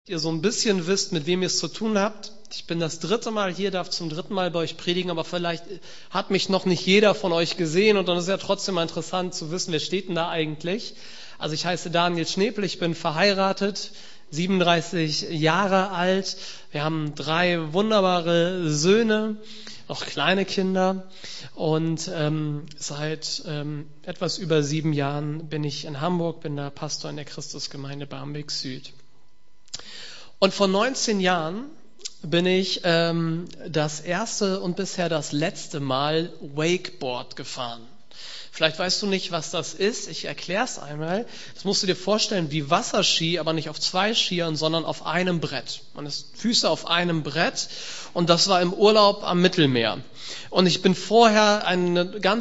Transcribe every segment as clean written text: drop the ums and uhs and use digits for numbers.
Ihr so ein bisschen wisst, mit wem ihr es zu tun habt. Ich bin das 3. Mal hier, darf zum 3. Mal bei euch predigen, aber vielleicht hat mich noch nicht jeder von euch gesehen und dann ist es ja trotzdem mal interessant zu wissen, wer steht denn da eigentlich. Also ich heiße Daniel Schnepel, ich bin verheiratet, 37 Jahre alt. Wir haben 3 wunderbare Söhne, auch kleine Kinder und seit etwas über 7 Jahren bin ich in Hamburg, bin da Pastor in der Christusgemeinde Barmbek Süd. Und vor 19 Jahren bin ich das erste und bisher das letzte Mal Wakeboard gefahren. Vielleicht weißt du nicht, was das ist. Ich erkläre es einmal. Das musst du dir vorstellen wie Wasserski, aber nicht auf 2 Skiern, sondern auf einem Brett. Man ist Füße auf einem Brett und das war im Urlaub am Mittelmeer. Und ich bin vorher ein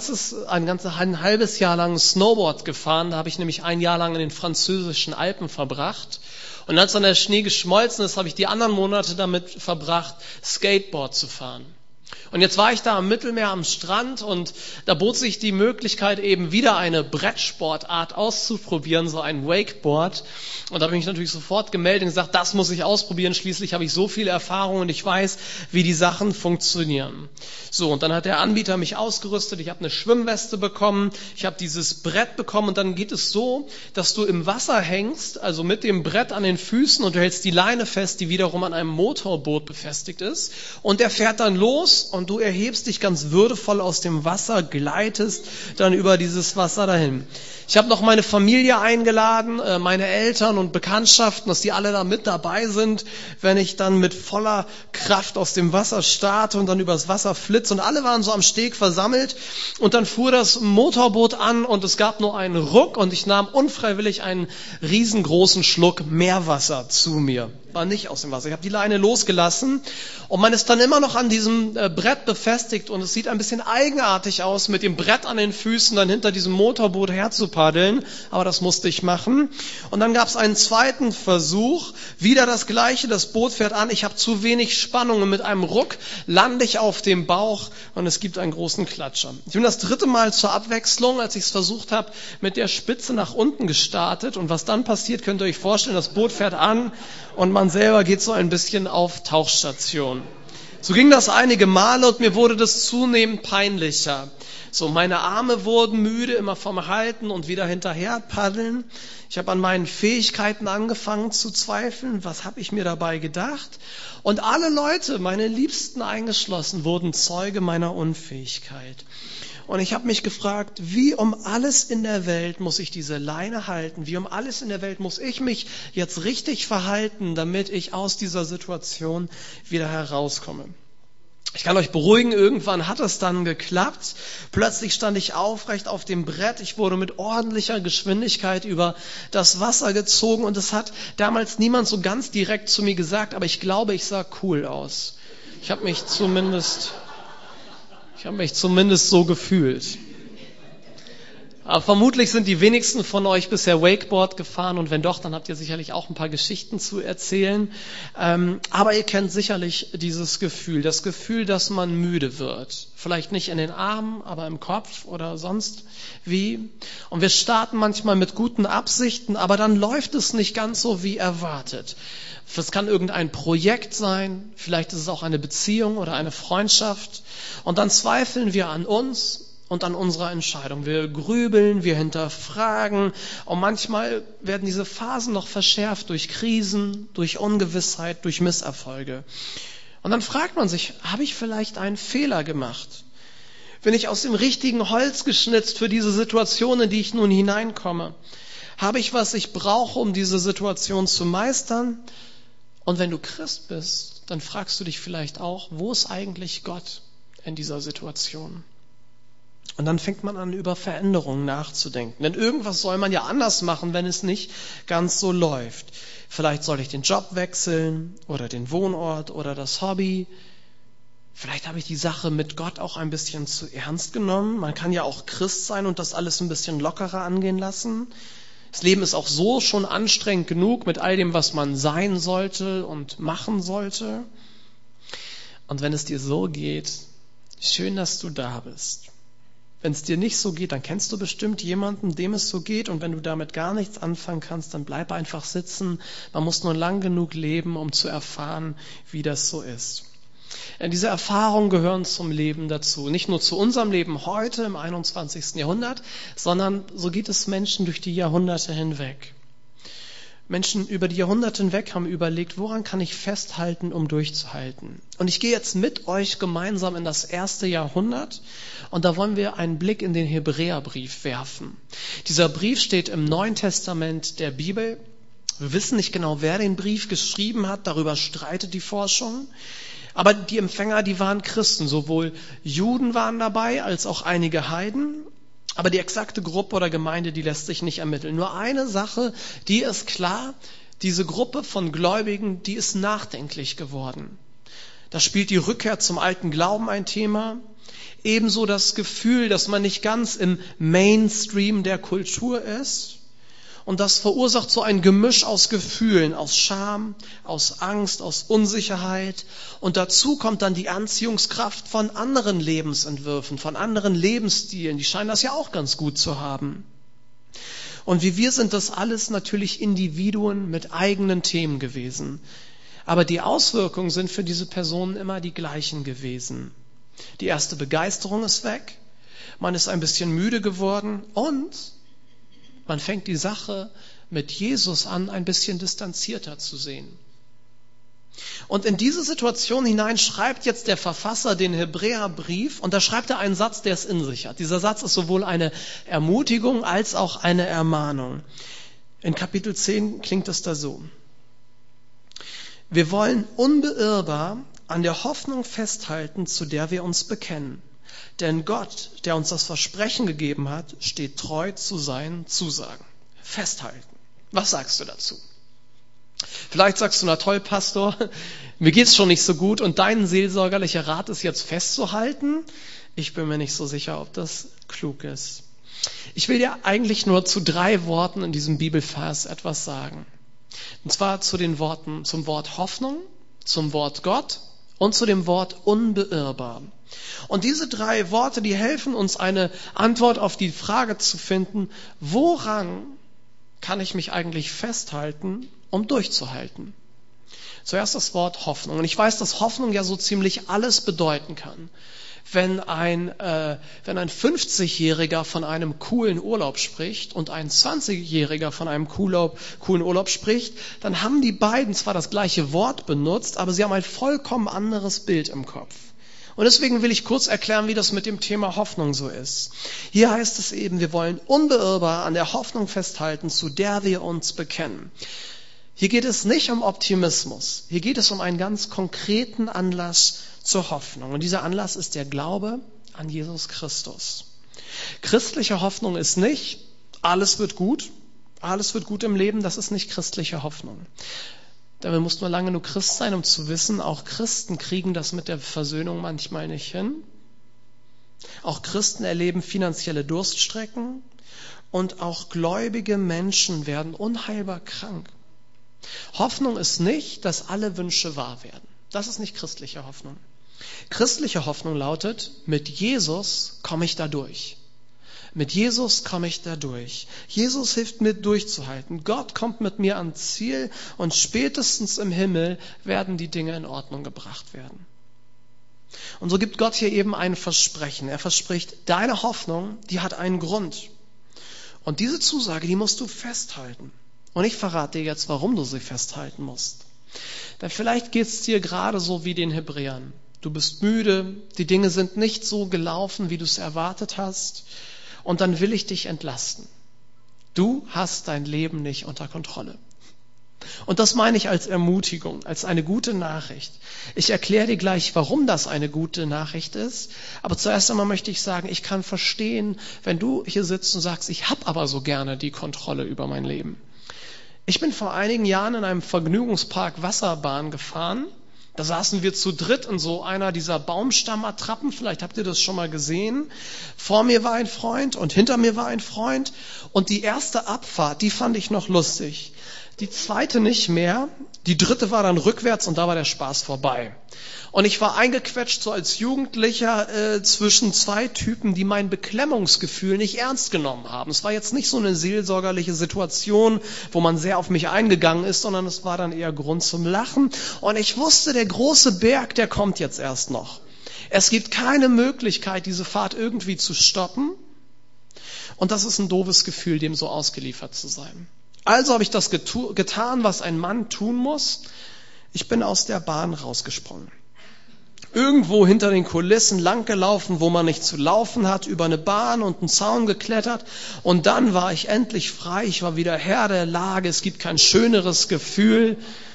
halbes Jahr lang Snowboard gefahren. Da habe ich nämlich 1 Jahr lang in den französischen Alpen verbracht. Und als dann der Schnee geschmolzen ist, habe ich die anderen Monate damit verbracht, Skateboard zu fahren. Und jetzt war ich da am Mittelmeer am Strand und da bot sich die Möglichkeit, eben wieder eine Brettsportart auszuprobieren, so ein Wakeboard. Und da habe ich mich natürlich sofort gemeldet und gesagt, das muss ich ausprobieren. Schließlich habe ich so viel Erfahrung und ich weiß, wie die Sachen funktionieren. So, und dann hat der Anbieter mich ausgerüstet. Ich habe eine Schwimmweste bekommen, ich habe dieses Brett bekommen und dann geht es so, dass du im Wasser hängst, also mit dem Brett an den Füßen und du hältst die Leine fest, die wiederum an einem Motorboot befestigt ist. Und der fährt dann los und du erhebst dich ganz würdevoll aus dem Wasser, gleitest dann über dieses Wasser dahin. Ich habe noch meine Familie eingeladen, meine Eltern und Bekanntschaften, dass die alle da mit dabei sind, wenn ich dann mit voller Kraft aus dem Wasser starte und dann übers Wasser flitze. Und alle waren so am Steg versammelt und dann fuhr das Motorboot an und es gab nur einen Ruck und ich nahm unfreiwillig einen riesengroßen Schluck Meerwasser zu mir. War nicht aus dem Wasser. Ich habe die Leine losgelassen und man ist dann immer noch an diesem Brett befestigt und es sieht ein bisschen eigenartig aus, mit dem Brett an den Füßen dann hinter diesem Motorboot herzupaddeln, aber das musste ich machen. Und dann gab es einen zweiten Versuch, wieder das Gleiche, das Boot fährt an, ich habe zu wenig Spannung und mit einem Ruck lande ich auf dem Bauch und es gibt einen großen Klatscher. Ich bin das 3. Mal zur Abwechslung, als ich es versucht habe, mit der Spitze nach unten gestartet und was dann passiert, könnt ihr euch vorstellen, das Boot fährt an und man selber geht so ein bisschen auf Tauchstation. So ging das einige Male und mir wurde das zunehmend peinlicher. So, meine Arme wurden müde, immer vom Halten und wieder hinterher paddeln. Ich habe an meinen Fähigkeiten angefangen zu zweifeln. Was habe ich mir dabei gedacht? Und alle Leute, meine Liebsten eingeschlossen, wurden Zeuge meiner Unfähigkeit. Und ich habe mich gefragt, wie um alles in der Welt muss ich diese Leine halten? Wie um alles in der Welt muss ich mich jetzt richtig verhalten, damit ich aus dieser Situation wieder herauskomme? Ich kann euch beruhigen, irgendwann hat es dann geklappt. Plötzlich stand ich aufrecht auf dem Brett. Ich wurde mit ordentlicher Geschwindigkeit über das Wasser gezogen und es hat damals niemand so ganz direkt zu mir gesagt, aber ich glaube, ich sah cool aus. Ich habe mich zumindest so gefühlt. Aber vermutlich sind die wenigsten von euch bisher Wakeboard gefahren und wenn doch, dann habt ihr sicherlich auch ein paar Geschichten zu erzählen. Aber ihr kennt sicherlich dieses Gefühl, das Gefühl, dass man müde wird. Vielleicht nicht in den Armen, aber im Kopf oder sonst wie. Und wir starten manchmal mit guten Absichten, aber dann läuft es nicht ganz so wie erwartet. Das kann irgendein Projekt sein, vielleicht ist es auch eine Beziehung oder eine Freundschaft. Und dann zweifeln wir an uns und an unserer Entscheidung. Wir grübeln, wir hinterfragen und manchmal werden diese Phasen noch verschärft durch Krisen, durch Ungewissheit, durch Misserfolge. Und dann fragt man sich, habe ich vielleicht einen Fehler gemacht? Bin ich aus dem richtigen Holz geschnitzt für diese Situation, in die ich nun hineinkomme? Habe ich, was ich brauche, um diese Situation zu meistern? Und wenn du Christ bist, dann fragst du dich vielleicht auch, wo ist eigentlich Gott in dieser Situation? Und dann fängt man an, über Veränderungen nachzudenken. Denn irgendwas soll man ja anders machen, wenn es nicht ganz so läuft. Vielleicht soll ich den Job wechseln oder den Wohnort oder das Hobby. Vielleicht habe ich die Sache mit Gott auch ein bisschen zu ernst genommen. Man kann ja auch Christ sein und das alles ein bisschen lockerer angehen lassen. Das Leben ist auch so schon anstrengend genug mit all dem, was man sein sollte und machen sollte. Und wenn es dir so geht, schön, dass du da bist. Wenn es dir nicht so geht, dann kennst du bestimmt jemanden, dem es so geht. Und wenn du damit gar nichts anfangen kannst, dann bleib einfach sitzen. Man muss nur lang genug leben, um zu erfahren, wie das so ist. Diese Erfahrungen gehören zum Leben dazu. Nicht nur zu unserem Leben heute im 21. Jahrhundert, sondern so geht es Menschen durch die Jahrhunderte hinweg. Menschen über die Jahrhunderte hinweg haben überlegt, woran kann ich festhalten, um durchzuhalten. Und ich gehe jetzt mit euch gemeinsam in das 1. Jahrhundert und da wollen wir einen Blick in den Hebräerbrief werfen. Dieser Brief steht im Neuen Testament der Bibel. Wir wissen nicht genau, wer den Brief geschrieben hat, darüber streitet die Forschung. Aber die Empfänger, die waren Christen, sowohl Juden waren dabei als auch einige Heiden. Aber die exakte Gruppe oder Gemeinde, die lässt sich nicht ermitteln. Nur eine Sache, die ist klar, diese Gruppe von Gläubigen, die ist nachdenklich geworden. Da spielt die Rückkehr zum alten Glauben ein Thema. Ebenso das Gefühl, dass man nicht ganz im Mainstream der Kultur ist. Und das verursacht so ein Gemisch aus Gefühlen, aus Scham, aus Angst, aus Unsicherheit. Und dazu kommt dann die Anziehungskraft von anderen Lebensentwürfen, von anderen Lebensstilen. Die scheinen das ja auch ganz gut zu haben. Und wie wir sind das alles natürlich Individuen mit eigenen Themen gewesen. Aber die Auswirkungen sind für diese Personen immer die gleichen gewesen. Die erste Begeisterung ist weg. Man ist ein bisschen müde geworden und man fängt die Sache mit Jesus an, ein bisschen distanzierter zu sehen. Und in diese Situation hinein schreibt jetzt der Verfasser den Hebräerbrief und da schreibt er einen Satz, der es in sich hat. Dieser Satz ist sowohl eine Ermutigung als auch eine Ermahnung. In Kapitel 10 klingt es da so. Wir wollen unbeirrbar an der Hoffnung festhalten, zu der wir uns bekennen. Denn Gott, der uns das Versprechen gegeben hat, steht treu zu seinen Zusagen. Festhalten. Was sagst du dazu? Vielleicht sagst du, na toll, Pastor, mir geht's schon nicht so gut und dein seelsorgerlicher Rat ist jetzt festzuhalten. Ich bin mir nicht so sicher, ob das klug ist. Ich will dir eigentlich nur zu 3 Worten in diesem Bibelvers etwas sagen. Und zwar zum Wort Hoffnung, zum Wort Gott und zu dem Wort unbeirrbar. Und diese 3 Worte, die helfen uns, eine Antwort auf die Frage zu finden, woran kann ich mich eigentlich festhalten, um durchzuhalten? Zuerst das Wort Hoffnung. Und ich weiß, dass Hoffnung ja so ziemlich alles bedeuten kann. Wenn ein 50-Jähriger von einem coolen Urlaub spricht und ein 20-Jähriger von einem coolen Urlaub spricht, dann haben die beiden zwar das gleiche Wort benutzt, aber sie haben ein vollkommen anderes Bild im Kopf. Und deswegen will ich kurz erklären, wie das mit dem Thema Hoffnung so ist. Hier heißt es eben, wir wollen unbeirrbar an der Hoffnung festhalten, zu der wir uns bekennen. Hier geht es nicht um Optimismus. Hier geht es um einen ganz konkreten Anlass zur Hoffnung. Und dieser Anlass ist der Glaube an Jesus Christus. Christliche Hoffnung ist nicht, alles wird gut im Leben, das ist nicht christliche Hoffnung. Dabei muss man lange genug Christ sein, um zu wissen, auch Christen kriegen das mit der Versöhnung manchmal nicht hin. Auch Christen erleben finanzielle Durststrecken und auch gläubige Menschen werden unheilbar krank. Hoffnung ist nicht, dass alle Wünsche wahr werden. Das ist nicht christliche Hoffnung. Christliche Hoffnung lautet, mit Jesus komme ich da durch. Mit Jesus komme ich da durch. Jesus hilft mir durchzuhalten. Gott kommt mit mir ans Ziel und spätestens im Himmel werden die Dinge in Ordnung gebracht werden. Und so gibt Gott hier eben ein Versprechen. Er verspricht, deine Hoffnung, die hat einen Grund. Und diese Zusage, die musst du festhalten. Und ich verrate dir jetzt, warum du sie festhalten musst. Denn vielleicht geht es dir gerade so wie den Hebräern. Du bist müde, die Dinge sind nicht so gelaufen, wie du es erwartet hast. Und dann will ich dich entlasten. Du hast dein Leben nicht unter Kontrolle. Und das meine ich als Ermutigung, als eine gute Nachricht. Ich erkläre dir gleich, warum das eine gute Nachricht ist. Aber zuerst einmal möchte ich sagen, ich kann verstehen, wenn du hier sitzt und sagst, ich habe aber so gerne die Kontrolle über mein Leben. Ich bin vor einigen Jahren in einem Vergnügungspark Wasserbahn gefahren. Da saßen wir zu dritt in so einer dieser Baumstammattrappen. Vielleicht habt ihr das schon mal gesehen. Vor mir war ein Freund und hinter mir war ein Freund. Und die erste Abfahrt, die fand ich noch lustig. Die zweite nicht mehr. Die dritte war dann rückwärts und da war der Spaß vorbei. Und ich war eingequetscht so als Jugendlicher zwischen zwei Typen, die mein Beklemmungsgefühl nicht ernst genommen haben. Es war jetzt nicht so eine seelsorgerliche Situation, wo man sehr auf mich eingegangen ist, sondern es war dann eher Grund zum Lachen. Und ich wusste, der große Berg, der kommt jetzt erst noch. Es gibt keine Möglichkeit, diese Fahrt irgendwie zu stoppen. Und das ist ein doofes Gefühl, dem so ausgeliefert zu sein. Also habe ich das getan, was ein Mann tun muss. Ich bin aus der Bahn rausgesprungen. Irgendwo hinter den Kulissen langgelaufen, wo man nicht zu laufen hat, über eine Bahn und einen Zaun geklettert. Und dann war ich endlich frei. Ich war wieder Herr der Lage. Es gibt kein schöneres Gefühl.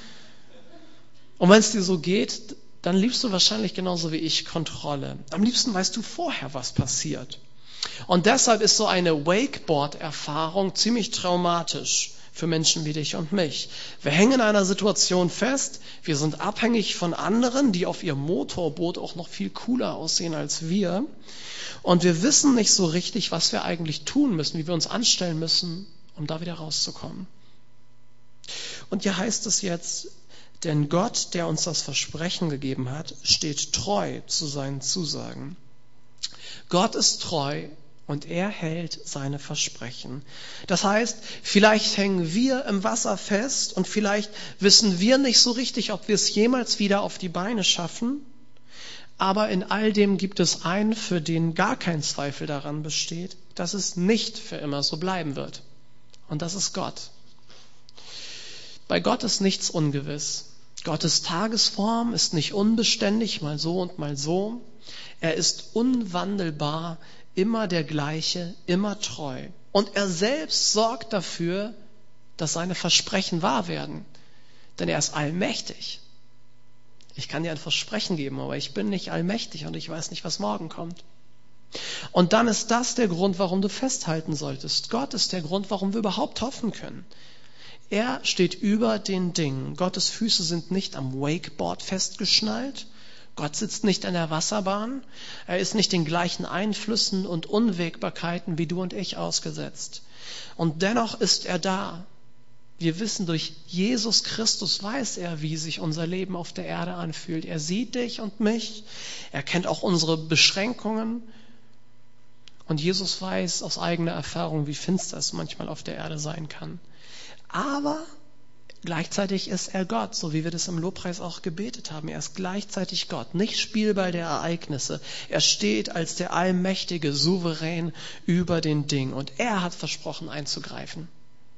Und wenn es dir so geht, dann liebst du wahrscheinlich genauso wie ich Kontrolle. Am liebsten weißt du vorher, was passiert. Und deshalb ist so eine Wakeboard-Erfahrung ziemlich traumatisch für Menschen wie dich und mich. Wir hängen in einer Situation fest, wir sind abhängig von anderen, die auf ihrem Motorboot auch noch viel cooler aussehen als wir. Und wir wissen nicht so richtig, was wir eigentlich tun müssen, wie wir uns anstellen müssen, um da wieder rauszukommen. Und hier heißt es jetzt, denn Gott, der uns das Versprechen gegeben hat, steht treu zu seinen Zusagen. Gott ist treu und er hält seine Versprechen. Das heißt, vielleicht hängen wir im Wasser fest und vielleicht wissen wir nicht so richtig, ob wir es jemals wieder auf die Beine schaffen. Aber in all dem gibt es einen, für den gar kein Zweifel daran besteht, dass es nicht für immer so bleiben wird. Und das ist Gott. Bei Gott ist nichts ungewiss. Gottes Tagesform ist nicht unbeständig, mal so und mal so. Er ist unwandelbar, immer der gleiche, immer treu. Und er selbst sorgt dafür, dass seine Versprechen wahr werden. Denn er ist allmächtig. Ich kann dir ein Versprechen geben, aber ich bin nicht allmächtig und ich weiß nicht, was morgen kommt. Und dann ist das der Grund, warum du festhalten solltest. Gott ist der Grund, warum wir überhaupt hoffen können. Er steht über den Dingen. Gottes Füße sind nicht am Wakeboard festgeschnallt. Gott sitzt nicht in der Wasserbahn. Er ist nicht den gleichen Einflüssen und Unwägbarkeiten wie du und ich ausgesetzt. Und dennoch ist er da. Wir wissen, durch Jesus Christus weiß er, wie sich unser Leben auf der Erde anfühlt. Er sieht dich und mich. Er kennt auch unsere Beschränkungen. Und Jesus weiß aus eigener Erfahrung, wie finster es manchmal auf der Erde sein kann. Aber gleichzeitig ist er Gott, so wie wir das im Lobpreis auch gebetet haben. Er ist gleichzeitig Gott, nicht Spielball der Ereignisse. Er steht als der allmächtige Souverän über den Dingen und er hat versprochen einzugreifen.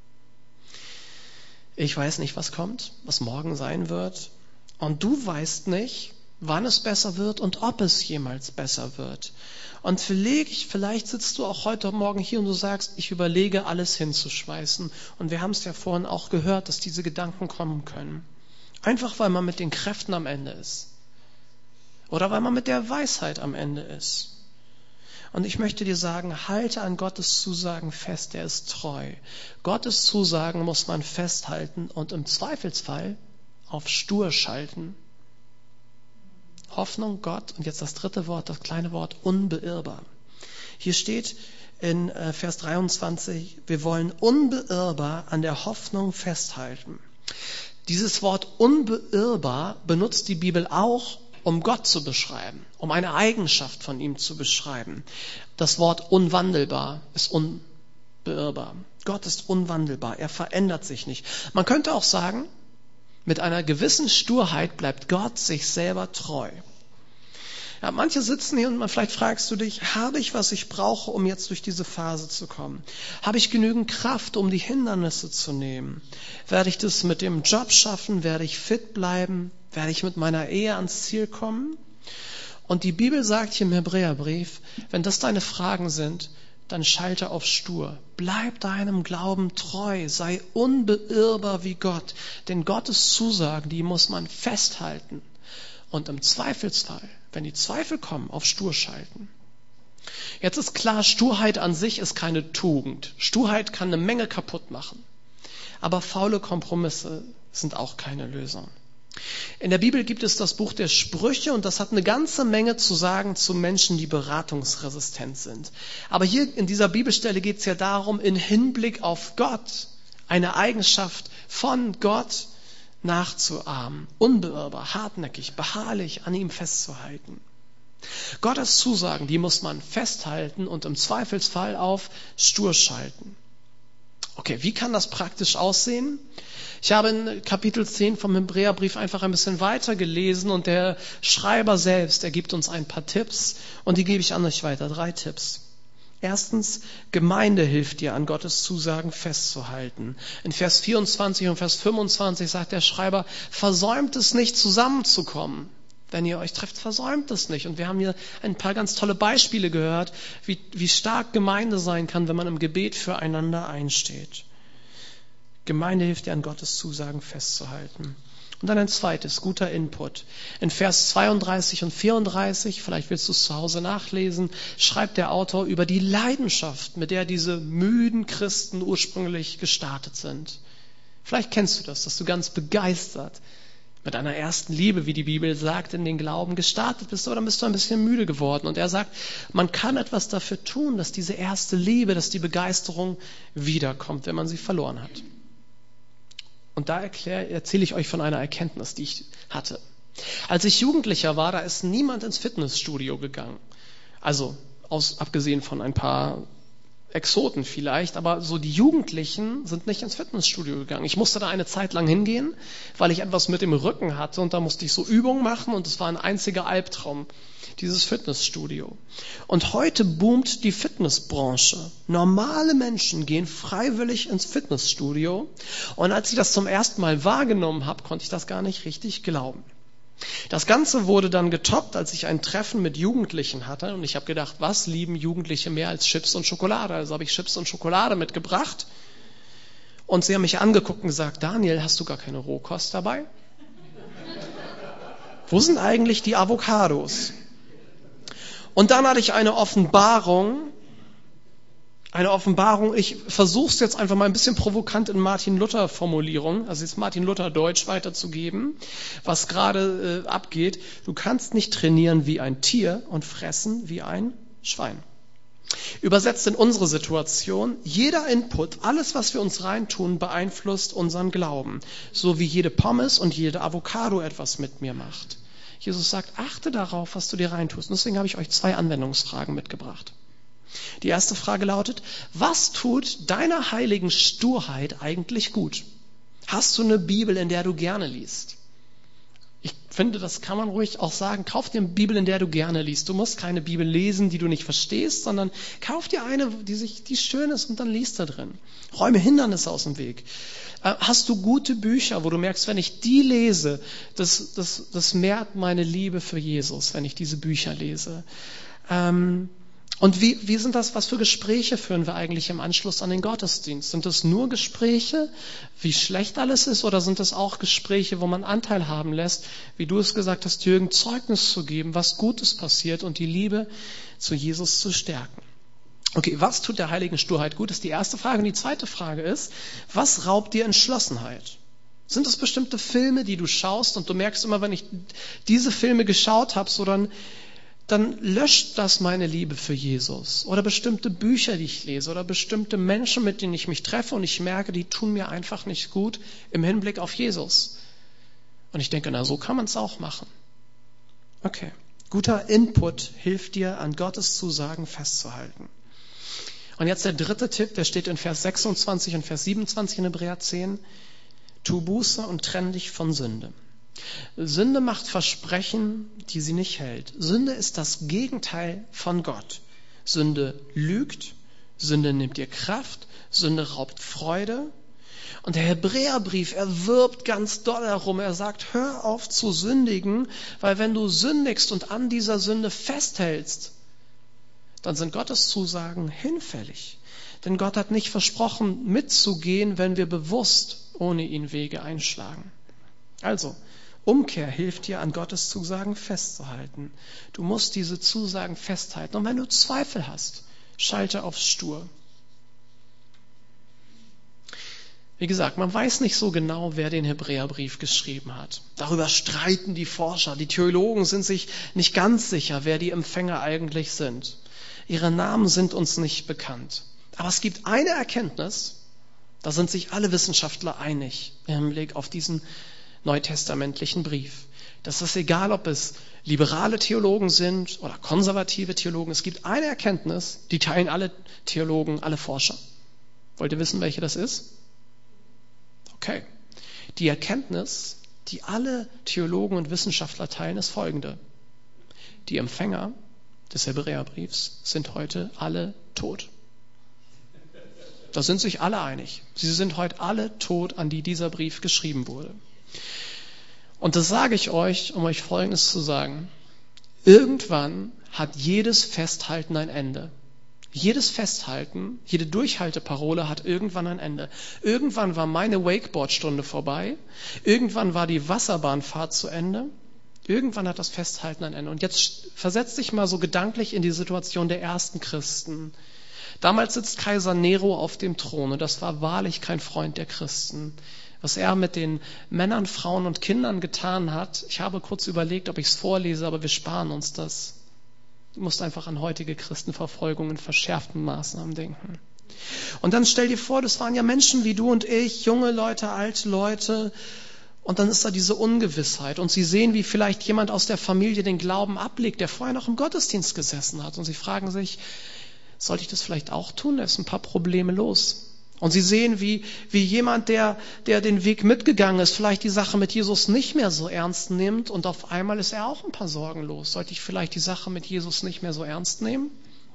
Ich weiß nicht, was kommt, was morgen sein wird. Und du weißt nicht, wann es besser wird und ob es jemals besser wird. Und vielleicht sitzt du auch heute Morgen hier und du sagst, ich überlege, alles hinzuschmeißen. Und wir haben es ja vorhin auch gehört, dass diese Gedanken kommen können. Einfach, weil man mit den Kräften am Ende ist. Oder weil man mit der Weisheit am Ende ist. Und ich möchte dir sagen, halte an Gottes Zusagen fest, er ist treu. Gottes Zusagen muss man festhalten und im Zweifelsfall auf stur schalten. Hoffnung, Gott und jetzt das dritte Wort, das kleine Wort unbeirrbar. Hier steht in Vers 23, wir wollen unbeirrbar an der Hoffnung festhalten. Dieses Wort unbeirrbar benutzt die Bibel auch, um Gott zu beschreiben, um eine Eigenschaft von ihm zu beschreiben. Das Wort unwandelbar ist unbeirrbar. Gott ist unwandelbar, er verändert sich nicht. Man könnte auch sagen, mit einer gewissen Sturheit bleibt Gott sich selber treu. Ja, manche sitzen hier und vielleicht fragst du dich, habe ich, was ich brauche, um jetzt durch diese Phase zu kommen? Habe ich genügend Kraft, um die Hindernisse zu nehmen? Werde ich das mit dem Job schaffen? Werde ich fit bleiben? Werde ich mit meiner Ehe ans Ziel kommen? Und die Bibel sagt hier im Hebräerbrief, wenn das deine Fragen sind, dann schalte auf stur. Bleib deinem Glauben treu, sei unbeirrbar wie Gott. Denn Gottes Zusagen, die muss man festhalten. Und im Zweifelsfall, wenn die Zweifel kommen, auf stur schalten. Jetzt ist klar, Sturheit an sich ist keine Tugend. Sturheit kann eine Menge kaputt machen. Aber faule Kompromisse sind auch keine Lösung. In der Bibel gibt es das Buch der Sprüche und das hat eine ganze Menge zu sagen zu Menschen, die beratungsresistent sind. Aber hier in dieser Bibelstelle geht es ja darum, in Hinblick auf Gott Eine Eigenschaft von Gott nachzuahmen, unbeirrbar, hartnäckig, beharrlich an ihm festzuhalten. Gottes Zusagen, die muss man festhalten und im Zweifelsfall auf stur schalten. Okay, wie kann das praktisch aussehen? Ich habe in Kapitel 10 vom Hebräerbrief einfach ein bisschen weiter gelesen und der Schreiber selbst, er gibt uns ein paar Tipps und die gebe ich an euch weiter. 3 Tipps. Erstens, Gemeinde hilft dir, an Gottes Zusagen festzuhalten. In Vers 24 und Vers 25 sagt der Schreiber, versäumt es nicht, zusammenzukommen. Wenn ihr euch trefft, versäumt es nicht. Und wir haben hier ein paar ganz tolle Beispiele gehört, wie stark Gemeinde sein kann, wenn man im Gebet füreinander einsteht. Gemeinde hilft dir, an Gottes Zusagen festzuhalten. Und dann ein zweites, guter Input. In Vers 32 und 34, vielleicht willst du es zu Hause nachlesen, schreibt der Autor über die Leidenschaft, mit der diese müden Christen ursprünglich gestartet sind. Vielleicht kennst du das, dass du ganz begeistert mit einer ersten Liebe, wie die Bibel sagt, in den Glauben gestartet bist, aber dann bist du ein bisschen müde geworden. Und er sagt, man kann etwas dafür tun, dass diese erste Liebe, dass die Begeisterung wiederkommt, wenn man sie verloren hat. Und da erzähle ich euch von einer Erkenntnis, die ich hatte. Als ich Jugendlicher war, da ist niemand ins Fitnessstudio gegangen. Also abgesehen von ein paar Exoten vielleicht, aber so die Jugendlichen sind nicht ins Fitnessstudio gegangen. Ich musste da eine Zeit lang hingehen, weil ich etwas mit dem Rücken hatte und da musste ich so Übungen machen und es war ein einziger Albtraum, dieses Fitnessstudio. Und heute boomt die Fitnessbranche. Normale Menschen gehen freiwillig ins Fitnessstudio und als ich das zum ersten Mal wahrgenommen habe, konnte ich das gar nicht richtig glauben. Das Ganze wurde dann getoppt, als ich ein Treffen mit Jugendlichen hatte und ich habe gedacht, was lieben Jugendliche mehr als Chips und Schokolade? Also habe ich Chips und Schokolade mitgebracht und sie haben mich angeguckt und gesagt, Daniel, hast du gar keine Rohkost dabei? Wo sind eigentlich die Avocados? Und dann hatte ich eine Offenbarung, ich versuche es jetzt einfach mal ein bisschen provokant in Martin Luther Formulierung, also jetzt Martin Luther Deutsch weiterzugeben, was gerade abgeht. Du kannst nicht trainieren wie ein Tier und fressen wie ein Schwein. Übersetzt in unsere Situation, jeder Input, alles was wir uns reintun, beeinflusst unseren Glauben, so wie jede Pommes und jede Avocado etwas mit mir macht. Jesus sagt, achte darauf, was du dir reintust. Und deswegen habe ich euch 2 Anwendungsfragen mitgebracht. Die erste Frage lautet, was tut deiner heiligen Sturheit eigentlich gut? Hast du eine Bibel, in der du gerne liest? Ich finde, das kann man ruhig auch sagen, kauf dir eine Bibel, in der du gerne liest. Du musst keine Bibel lesen, die du nicht verstehst, sondern kauf dir eine, die schön ist und dann liest da drin. Räume Hindernisse aus dem Weg. Hast du gute Bücher, wo du merkst, wenn ich die lese, das mehrt meine Liebe für Jesus, wenn ich diese Bücher lese. Und wie sind das, was für Gespräche führen wir eigentlich im Anschluss an den Gottesdienst? Sind das nur Gespräche, wie schlecht alles ist, oder sind das auch Gespräche, wo man Anteil haben lässt, wie du es gesagt hast, Jürgen, Zeugnis zu geben, was Gutes passiert und die Liebe zu Jesus zu stärken? Okay, was tut der heiligen Sturheit gut, ist die erste Frage. Und die zweite Frage ist, was raubt dir Entschlossenheit? Sind das bestimmte Filme, die du schaust und du merkst immer, wenn ich diese Filme geschaut habe, so dann löscht das meine Liebe für Jesus. Oder bestimmte Bücher, die ich lese, oder bestimmte Menschen, mit denen ich mich treffe und ich merke, die tun mir einfach nicht gut im Hinblick auf Jesus. Und ich denke, na, so kann man es auch machen. Okay, guter Input hilft dir, an Gottes Zusagen festzuhalten. Und jetzt der dritte Tipp, der steht in Vers 26 und Vers 27 in Hebräer 10. Tu Buße und trenn dich von Sünde. Sünde macht Versprechen, die sie nicht hält. Sünde ist das Gegenteil von Gott. Sünde lügt, Sünde nimmt dir Kraft, Sünde raubt Freude. Und der Hebräerbrief, er wirbt ganz doll herum. Er sagt, hör auf zu sündigen, weil wenn du sündigst und an dieser Sünde festhältst, dann sind Gottes Zusagen hinfällig. Denn Gott hat nicht versprochen, mitzugehen, wenn wir bewusst ohne ihn Wege einschlagen. Also, Umkehr hilft dir, an Gottes Zusagen festzuhalten. Du musst diese Zusagen festhalten. Und wenn du Zweifel hast, schalte auf stur. Wie gesagt, man weiß nicht so genau, wer den Hebräerbrief geschrieben hat. Darüber streiten die Forscher. Die Theologen sind sich nicht ganz sicher, wer die Empfänger eigentlich sind. Ihre Namen sind uns nicht bekannt. Aber es gibt eine Erkenntnis, Da sind sich alle Wissenschaftler einig im Hinblick auf diesen neutestamentlichen Brief. Das ist egal, ob es liberale Theologen sind oder konservative Theologen. Es gibt eine Erkenntnis, die teilen alle Theologen, alle Forscher. Wollt ihr wissen, welche das ist? Okay. Die Erkenntnis, die alle Theologen und Wissenschaftler teilen, ist folgende. Die Empfänger des Hebräerbriefs sind heute alle tot. Da sind sich alle einig. Sie sind heute alle tot, an die dieser Brief geschrieben wurde. Und das sage ich euch, um euch Folgendes zu sagen. Irgendwann hat jedes Festhalten ein Ende. Jedes Festhalten, jede Durchhalteparole hat irgendwann ein Ende. Irgendwann war meine Wakeboard-Stunde vorbei. Irgendwann war die Wasserbahnfahrt zu Ende. Irgendwann hat das Festhalten ein Ende. Und jetzt versetz dich mal so gedanklich in die Situation der ersten Christen. Damals sitzt Kaiser Nero auf dem Thron und das war wahrlich kein Freund der Christen. Was er mit den Männern, Frauen und Kindern getan hat, ich habe kurz überlegt, ob ich es vorlese, aber wir sparen uns das. Du musst einfach an heutige Christenverfolgung in verschärften Maßnahmen denken. Und dann stell dir vor, das waren ja Menschen wie du und ich, junge Leute, alte Leute. Und dann ist da diese Ungewissheit. Und sie sehen, wie vielleicht jemand aus der Familie den Glauben ablegt, der vorher noch im Gottesdienst gesessen hat. Und sie fragen sich, sollte ich das vielleicht auch tun? Da ist ein paar Probleme los. Und sie sehen, wie jemand, der den Weg mitgegangen ist, vielleicht die Sache mit Jesus nicht mehr so ernst nimmt und auf einmal ist er auch ein paar Sorgen los. Sollte ich vielleicht die Sache mit Jesus nicht mehr so ernst nehmen?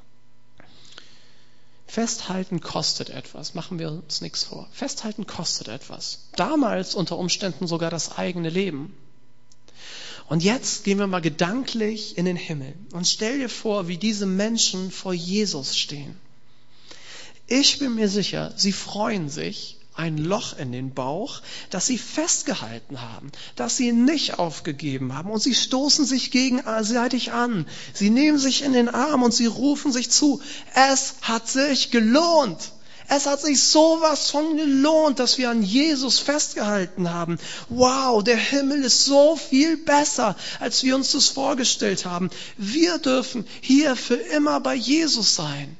Festhalten kostet etwas, machen wir uns nichts vor. Festhalten kostet etwas. Damals unter Umständen sogar das eigene Leben. Und jetzt gehen wir mal gedanklich in den Himmel und stell dir vor, wie diese Menschen vor Jesus stehen. Ich bin mir sicher, sie freuen sich, ein Loch in den Bauch, das sie festgehalten haben, das sie nicht aufgegeben haben. Und sie stoßen sich gegenseitig an. Sie nehmen sich in den Arm und sie rufen sich zu. Es hat sich gelohnt. Es hat sich sowas von gelohnt, dass wir an Jesus festgehalten haben. Wow, der Himmel ist so viel besser, als wir uns das vorgestellt haben. Wir dürfen hier für immer bei Jesus sein.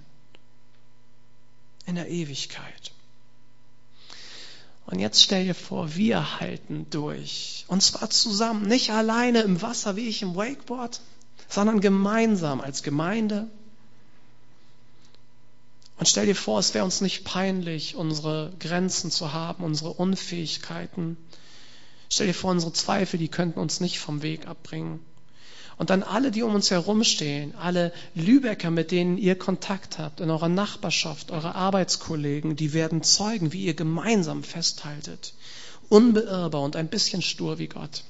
In der Ewigkeit. Und jetzt stell dir vor, wir halten durch. Und zwar zusammen, nicht alleine im Wasser wie ich im Wakeboard, sondern gemeinsam als Gemeinde. Und stell dir vor, es wäre uns nicht peinlich, unsere Grenzen zu haben, unsere Unfähigkeiten. Stell dir vor, unsere Zweifel, die könnten uns nicht vom Weg abbringen. Und dann alle, die um uns herum stehen, alle Lübecker, mit denen ihr Kontakt habt, in eurer Nachbarschaft, eure Arbeitskollegen, die werden zeugen, wie ihr gemeinsam festhaltet. Unbeirrbar und ein bisschen stur wie Gott.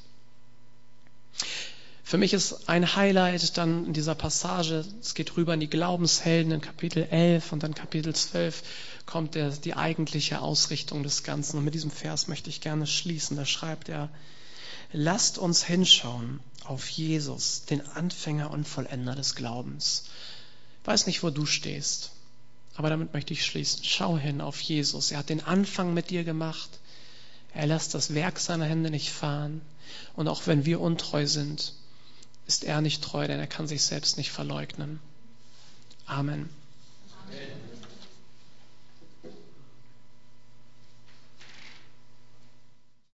Für mich ist ein Highlight dann in dieser Passage, es geht rüber in die Glaubenshelden in Kapitel 11 und dann Kapitel 12 kommt die eigentliche Ausrichtung des Ganzen. Und mit diesem Vers möchte ich gerne schließen. Da schreibt er, lasst uns hinschauen auf Jesus, den Anfänger und Vollender des Glaubens. Ich weiß nicht, wo du stehst, aber damit möchte ich schließen. Schau hin auf Jesus. Er hat den Anfang mit dir gemacht. Er lässt das Werk seiner Hände nicht fahren. Und auch wenn wir untreu sind, ist er nicht treu, denn er kann sich selbst nicht verleugnen. Amen.